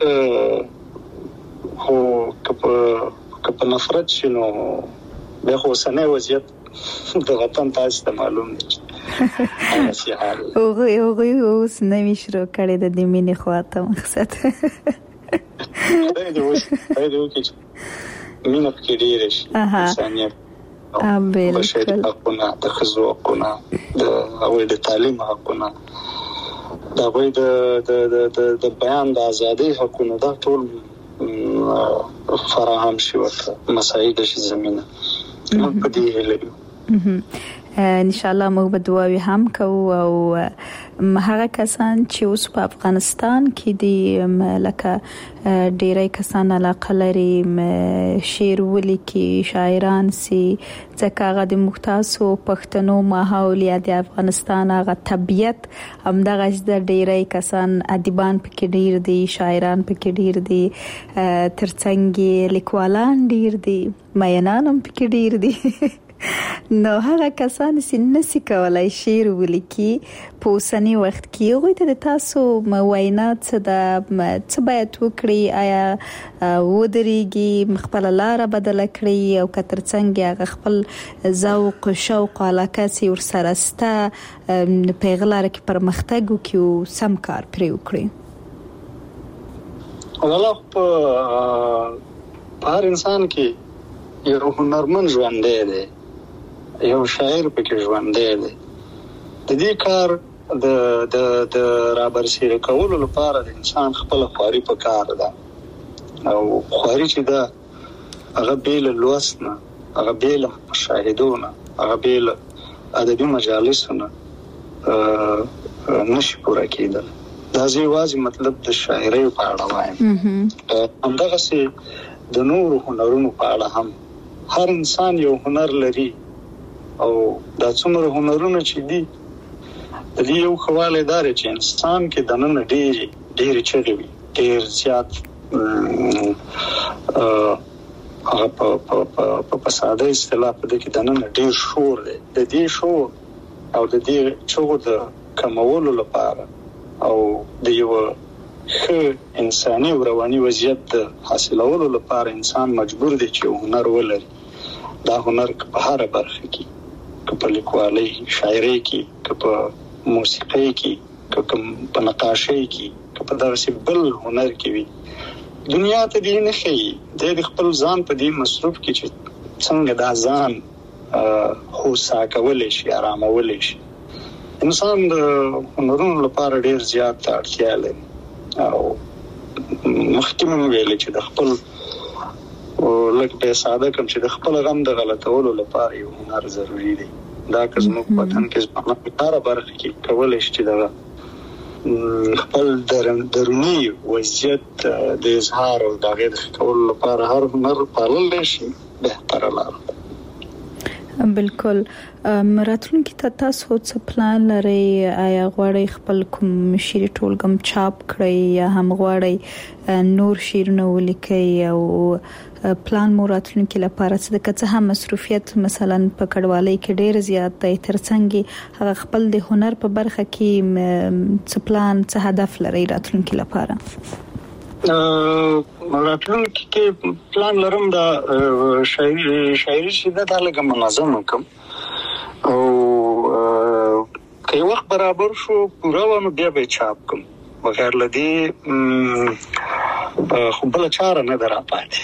خو که په نفرت شي نو بیا خو اوسنی وضعیت د وطن تاسو ته معلوم دی هغې اوس نوي شروع کړی د دې مینې خواته مقصد خدای دې وکړي مینه پکې ډېره شي انسانیت بشري حقونه د ښځو حقونه د هغوی د تعلیم حقونه د هغوی د بیان د ازادۍ حقونه دا ټول فراهم شي ورته مساعد شي زمینه موږ په دې هیله یو ان شاء الله موږ به دعاوي هم کوو او هغه کسان چې اوس په افغانستان کې دي لکه ډیری کسان علاقه لري شعر ولیکي شاعران سي ځکه هغه د مختاسو پښتنو ماحول یا د افغانستان هغه طبيعت همدغه د ډیری کسان ادیبان پکې ډیر دي شاعران پکې ډیر دي ترڅنګ لیکوالان ډیر دي مینان هم پکې ډیر دي نو هغه کسان چې نسی کولای شعر ولیکي په اوسنی وخت کې هغوی ته د تاسو وینا څه باید وکړي آیا ودرېږي خپل لاره بدله کړي او که ترڅنګ هغه خپل ذوق شوق علاقه سي ورسره سته په غلاره کې پرمختګ وکړي او سم کار پرې وکړي والله په هر انسان کې یو هنرمند ژوندی دی یو شاعر پکې ژوندی دی د دې کار د رابرسېره کولو لپاره د انسان خپل خواري په کار ده او خواري چې ده هغه بیل لوست نه هغه بیل مشاهدونه هغه بیل ادبي مجالسونه نشي پوره کېدل دا یوازې مطلب د شاعرۍ په اړه وایم همدغسې د نورو هنرونو په اړه هم هر انسان یو هنر لري او دا څومره هنرونه چې دي د دې یو خواله دار چې انسان کې دننه ډېر چغې وي ډېر زیات هغه په ساده اصطلاح په دې کې دننه ډېر شور دی د دې شور او د دې شور د کمولو لپاره او د یو ښه انساني او رواني وضعیت د حاصلولو لپاره انسان مجبور دی چې هنر ولري دا هنر په هر برخه کې په لیکوالۍ شاعرۍ کې په موسیقۍ کې په نقاشۍ کې په دغسې بل هنر کې وي دنیا ته دې نه ښیي د خپل ځان په دې مصروف کې چې څنګه دا ځان هوسا کولی شي آرامولی شي انسان د هنرونو لپاره ډېر زیات اړتیا لري او مخکې مې ویلې چې د خپل لکه په ساده کوم چې د خپل غم د غلطولو لپاره یو هنر ضروری دی دا که زموږ وطن کې زموږ په هره برخه کې کولی شي چې د خپل دروني وضعیت د اظهار او د هغې د ښه کولو لپاره هر هنر پاللی شي بهتره لاره بالکل راتلونکي ته تاسو څه پلان لرئ آیا غواړئ خپل کوم شعري ټولګم چاپ کړئ یا هم غواړئ نور شعرونه ولیکئ او پلان مو راتلونکي لپاره څه ده که څه هم مصروفیت مثلا په کډوالۍ کې ډېر زیات دی ترڅنګ هغه خپل د هنر په برخه کې څه پلان څه هدف لرئ راتلونکي لپاره راتلونکي کې پلان لرم دا شاعري چې دا لږه منظم وکړم او که وخت برابر شو پوره ونه بیا به چاپ کوم بغیر له دې خو بله چاره نه ده راپاتې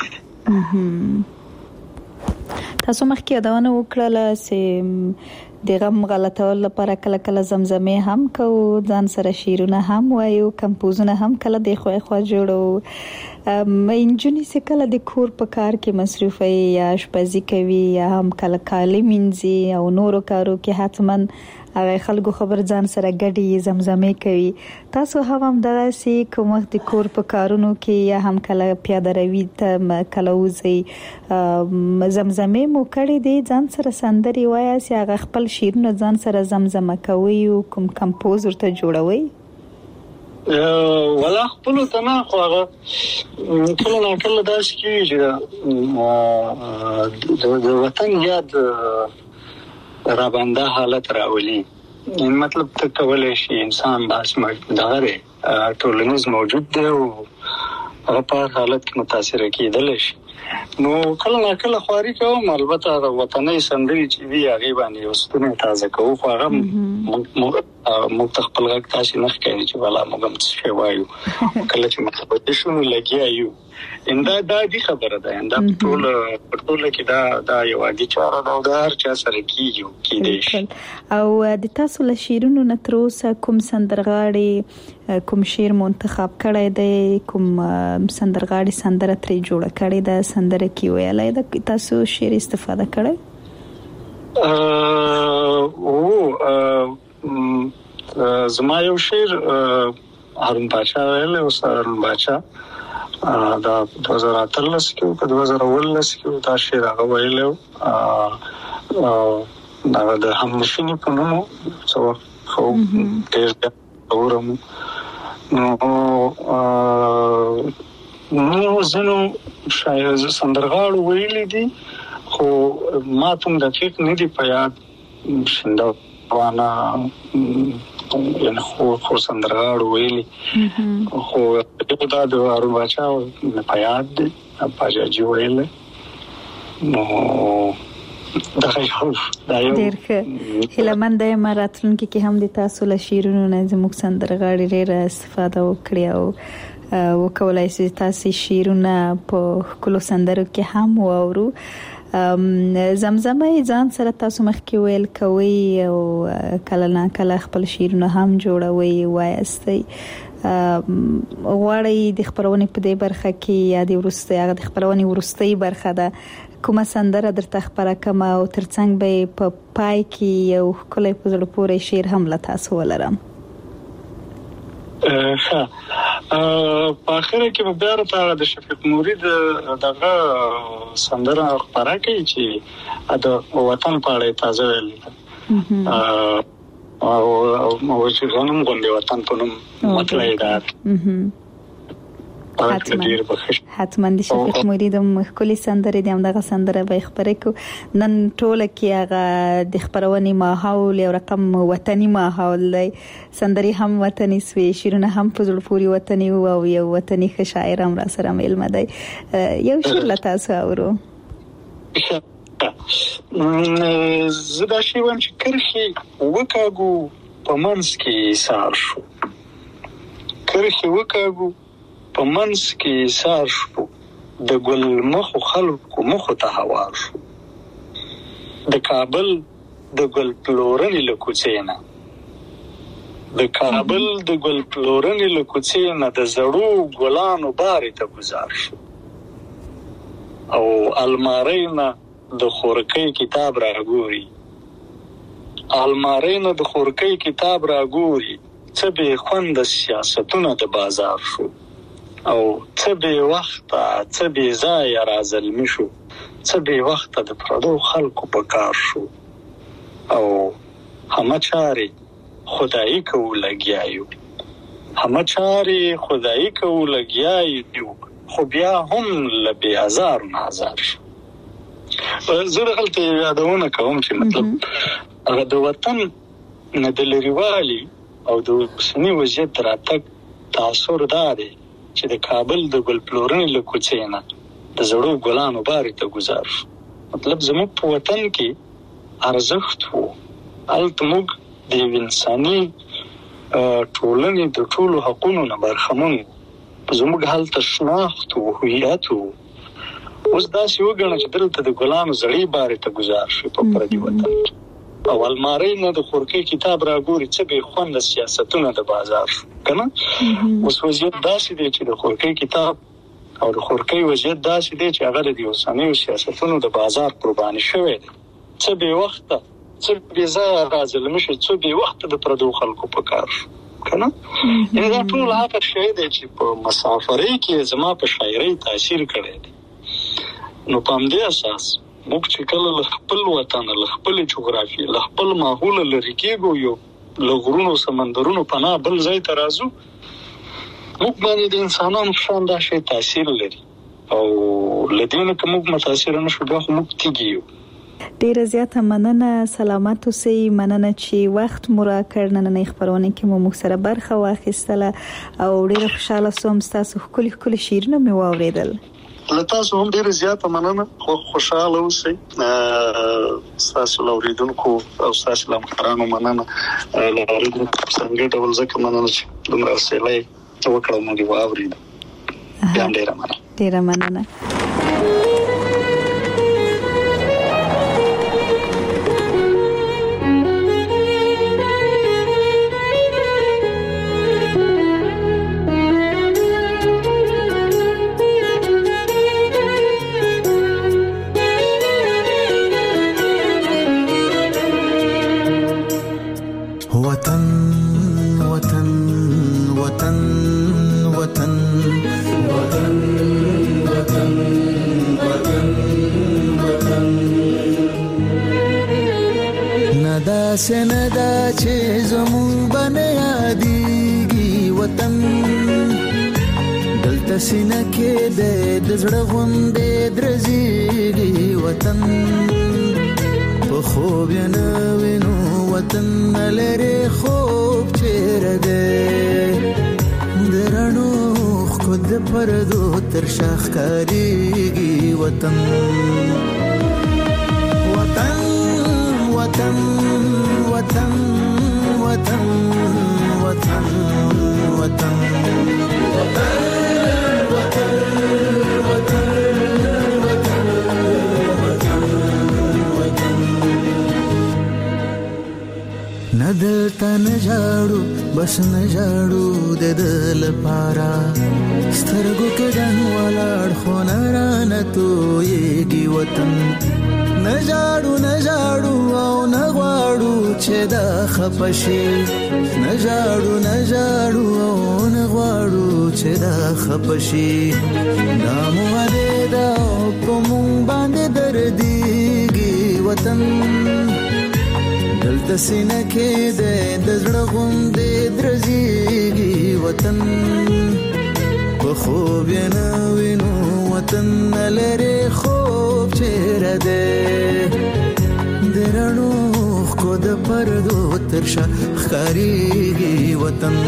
تاسو مخکې یادونه وکړله چې د غم غلطولو لپاره کله کله زمزمې هم کوو ځان سره شعرونه هم وایو کمپوزونه هم کله د خوا جوړو انجونی چې کله د کور په کار کې مصروفه یا آشپزي کوي یا هم کله کالي مینځي او نورو کارو کې حتما هغه خلکو خبر ځان سره ګډي زمزمې کوي تاسو هم دغه سي کوم وخت د کور په کارونو کې یا هم کله پیاده روي ته کله وځي زمزمې مو کړې دي ځان سره سندري وایي چې هغه خپل شعرونه ځان سره زمزمه کوي او کوم کمپوزر ته جوړوي ولا خپل ته نه خو هغه کله نه کله داسې کېږي چې د وطن یاد را باندې حالت راولي مطلب ته کولای شي انسان داسې دغه ټولنیز موجود دی او هغه په حالت کې متاثر کېدل شي نو کله نه کله خواري کوم البته د وطني سندري چې وی هغه باندې وستونه تازه کوو خو هغه موږ خپل غږ تاسو نه ښکاري چې والا موږ هم څه وایو کله چې مخبت شو لګیایو انده دا دي خبره ده انده ټول کې دا یو عادي چاره ده او دا هر چا سره کیږي او د تاسو له شیرونو نه تر اوسه کوم سندرغاړي کوم شیر منتخب کړی دی کوم سندرغاړي سندره ترې جوړه کړې ده سندره کې ویلای ده تاسو شیر استفاده کړی زما یو شعر هارون پاشا ویل او هارون پاشا دا 2013 کې او 2019 کې دا شعر هغه ویل او دا د همنشینی په نوم څو خو ډېر اورم نو زنو شاید سندرغاړو ویل دي خو ما ته دقیق نه دی په یاد شنده وانا یعنی خو سندرغاړو ویلي خو دا د هارون پاشا په یاد دی پاجاجي ویل نو دا یو ډېر ښه هیلهمند یم راتلونکي کې هم د تاسو له شعرونو نه زموږ سندرغاړي ډېره استفاده وکړي او وکولای شي تاسو شعرونه په ښکلو سندرو کې هم واورو زمزمه ځان سره تاسو مخکې ویل کوي او کله نه کله خپل شعرونه هم جوړوي وایستي غواړي د خبرونې په دې برخه کې یا د ورستۍ هغه د خبرونې ورستۍ برخه ده کومه سندره درته خبره کما او ترڅنګ به په پای کې یو کله په زړه پورې شعر هم لا تاسو ولرم په اخر کې به بیا راته د شفیق مرید دغه سندره خبره کوي چې د وطن په اړه تازه ویل او چې غنم غونډه وطن په نوم مطلب دا حتما د شفیق مرید مخکلي سندره دي هم دغه سندره به خبرې کو نن ټوله کې هغه د خبرونې ماحول یو رقم وطني ماحول دی سندري هم وطني سوي شیرونه هم په زړه پوري وطني او یو وطني شاعر هم را سره مل مده یو شیر لته تاسو اورو زدا شی وم چې کرخي وکاګو په منس کې سار شو کرخي وکاګو په منس کې سار شو د ګل مخ خلکو مخ ته هوار شو د کابل د ګل پلورنې له کوڅې د کابل د ګل پلورنې له کوڅې نه د زړو ګلانو بارې ته گزار شو او المارینا د خورکۍ کتاب راګوري المارینا د خورکۍ کتاب راګوري څه به خوند سیاستونه د بازار شو او څه به وخت څه به ځای راځلمی شو څه به وخت د پردو خلکو په کار شو او همه چاري خدای کو لګیایو همه چاري خدای کو لګیایو خو بیا هم لبي هزار نازار شو زه غلطه یادونه کوم چې مطلب هغه د وطن نه د لريوالي او د سنی وضعیت راتګ تاثیر دادي چې د کابل د ګل پلورنې له کوڅې نه د زړو ګلانو بارې ته گزار شو مطلب زموږ په وطن کې ارزښت وو البته موږ د انساني ټولنې د ټولو حقوقو نه برخمن زموږ حالت شناخت او هویت اوس دا سی وګڼه چې دلته د ګلانو زړې بارې ته گزار شو په پردي وطن او الماری نه د خورکۍ کتاب راګوري چې به خوند سیاستونه د بازار شو کنه اوس وضعیت داسې دی چې د خورکۍ کتاب او د خورکۍ وضعیت داسې دی چې هغه د اوسنیو سیاستونو د بازار قرباني شوی دی چې به وخت څه به ځای راځلم شي چې به وخت د پردو خلکو په کار کنه دا ټول هغه شی دی چې په مسافرۍ کې زما په شاعرۍ تاثیر کړی دی نو په دې اساس موږ چې کله خپل وطن له خپل جغرافي له خپل ماحول لري کېږو یو لغرونو سمندرونو پناه بل ځای ته راځو موږ باندې د انسانانو شان دا شی تاثیر لري او لدینه کوم متاثر نشو بیا موږ تیګیو ډیره زیاته مننه سلامت اوسئ مننه چې وخت مورا کړنه نه خبرونه کې مو سره برخه واخیستله او ډیره خوشاله سوم تاسو خپل شعرونه مې واوریدل تاسو هم ډیر زیاته مننه. خوشاله اوسئ. تاسو لوریدونکو او تاسو لمحرانو مننه. لوریدونکو څنګه ډول ځکه مننه چې دومره سیلای وکړم موږ واورید. ډیر مننه. سندا چې زمون باندې یادېږي وطن دلته سینه کې د زړه غوندې درځېږي وطن په خوب یې نه وینو وطن لري خوب چیرې دی د رڼو خود پردو تر شا ښکارېږي وطن وطن وطن وطن وطن وطن وطن ندلته نجاړو بس نجاړو د دل پارا سترګو کې ډن ولاړ خو نارانه تویږي وطن نجاړو نجاړو او نغواړو چې دا خپشي نجاړو نجاړو او نغواړو چې دا خپشي نامو دې دا کوم باندې درديږي وطن دلته سینه کې د زړه غوندې درځيږي وطن په خوب یې نه وینو وطن لري خوب چیرې دی د رڼو خو د پردو تر شا ښکارېږي وطن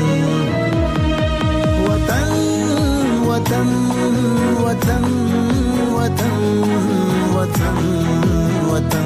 وطن وطن وطن وطن وطن وطن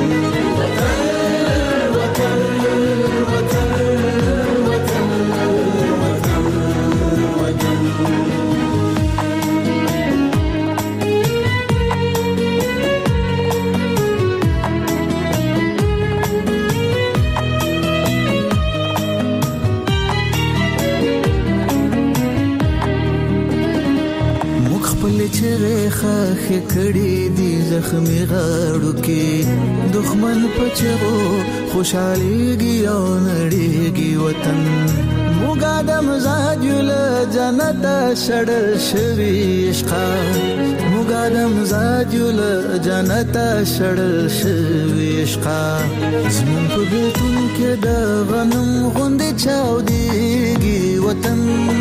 خاخ کړي دي زخمي غاړو کې دښمن پچو خوشاليږي او نړيږي وطن موږ د مزاج له جنت شړل شوي عشقا موږ د مزاج له جنت شړل شوي عشقا زمون په بیتون کې د غنم غوندې چاوديږي وطن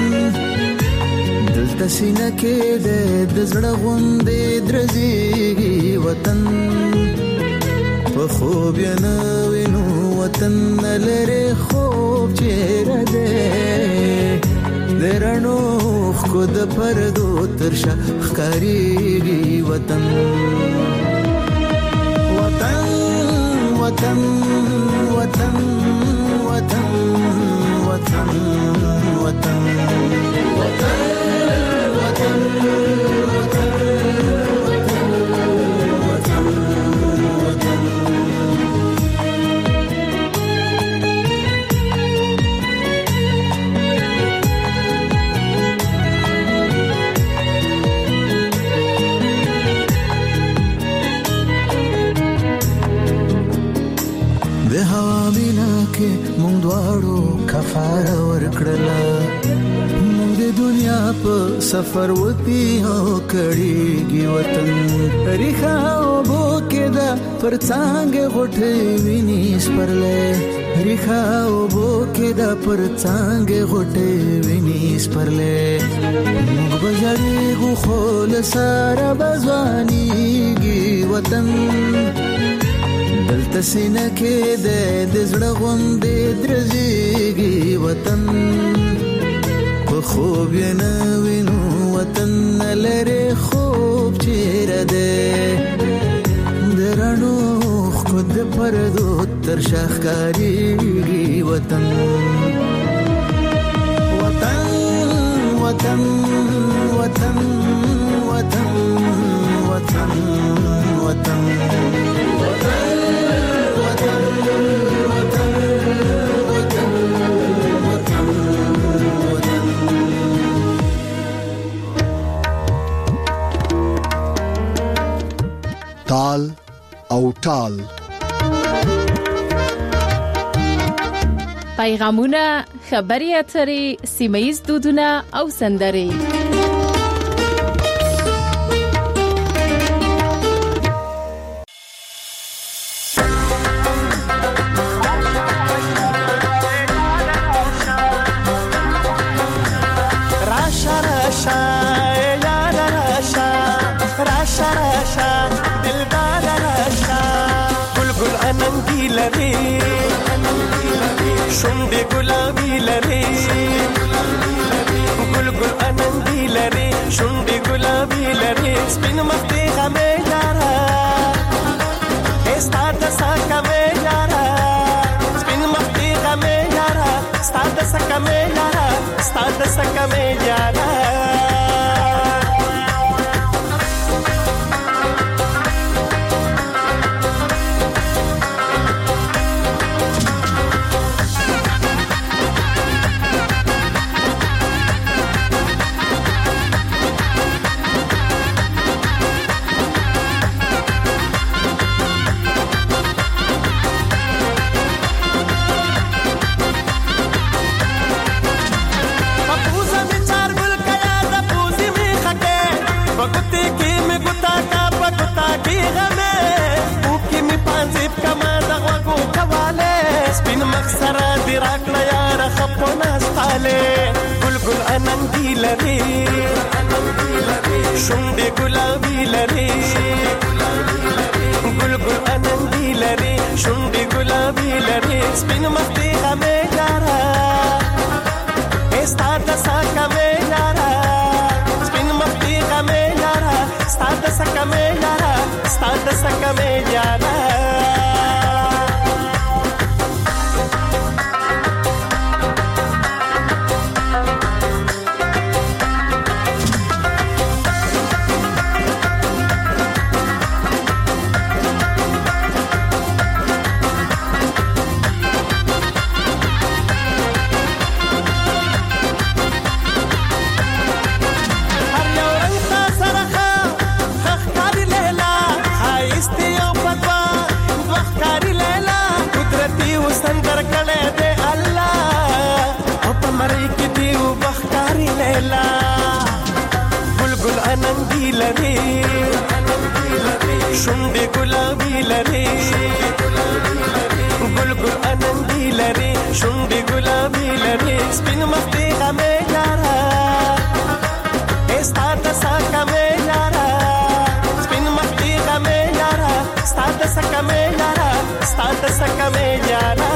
دلته سینه کې د زړه غوندې درځيږي وطن په خوب یې نه وینو وطن لري خوب چیرې دی د رڼو خو د پردو تر شا ښکارېږي وطن وطن وطن وطن وطن وطن وطن د هوا مینا کې مونږ دواړو کفاره ورکړله مونږ د دنیا په سفر وتی او کړيږي وطن ریخه او بو کې دا پر څنګه غټې ویني سپرلې ریخه او بو کې دا پر څنګه غټې ویني سپرلې مونږ بجړېږو خو له سره بځوانيږي وطن دلته سینه کې د زړه غوندې درځيږي وطن په خوب یې نه وینو وطن لري خوب چیرې ده درنو خود پردو تر شاخکاری وطن وطن وطن وطن وطن وطن وطن تال او ټال پیغامونه، خبري اترې، سیمه‌ییز دودونه او سندرې. شونډې ګلابي لري ګل ګل اننګي لري شونډې ګلابي لري سپین مخ دې غمې یارا استا د سکه مې یارا سپین مخ دې غمې یارا استا د سکه مې یارا استا د سکه مې یارا ګل ګل اننګي لري شونډې ګلابي لري ګل ګل اننګي لري شونډې ګلابي لري سپین مخ دې غمې یارا استا د سکه مې یارا سپین مخ دې غمې یارا استا د سکه مې یارا استا د سکه مې یارا شونډې ګلابي لري ګل ګل اننګي لري شونډې ګلابي لري سپین مخ دې غمې یارا استا د سکه مې یارا سپین مخ دې غمې یارا استا د سکه مې یارا استا د سکه مې یارا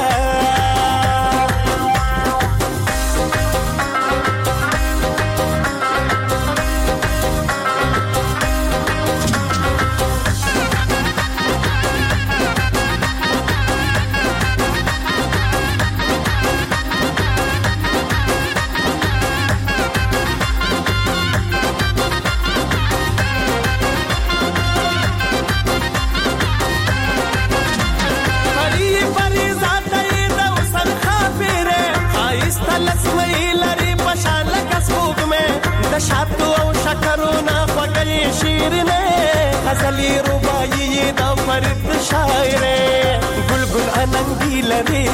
شاتو او شکرونه خوږلې شیرینه غزلې رباعي د فرید شاعره ګل ګل اننګي لري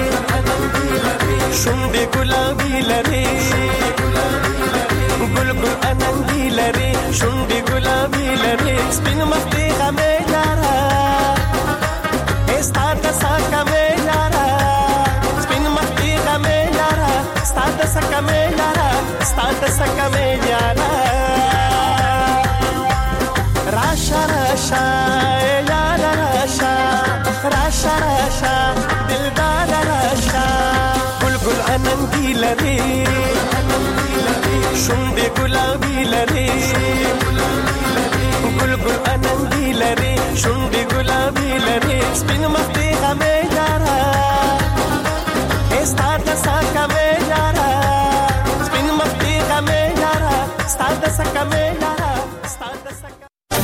شونډې ګلابي لري ګل ګل اننګي لري شونډې ګلابي لري سپین مخ دې غمې یارا استا د سکه مې یارا سپین مخ دې غمې یارا استا د سکه مې یارا استا د سکه مې یارا راشا راشا یارا راشا راشا راشا دلدار راشا ګل ګل اننګي لري ګلابي لري ګل ګل اننګي لري شونډې ګلابي لري سپین مخ دې همې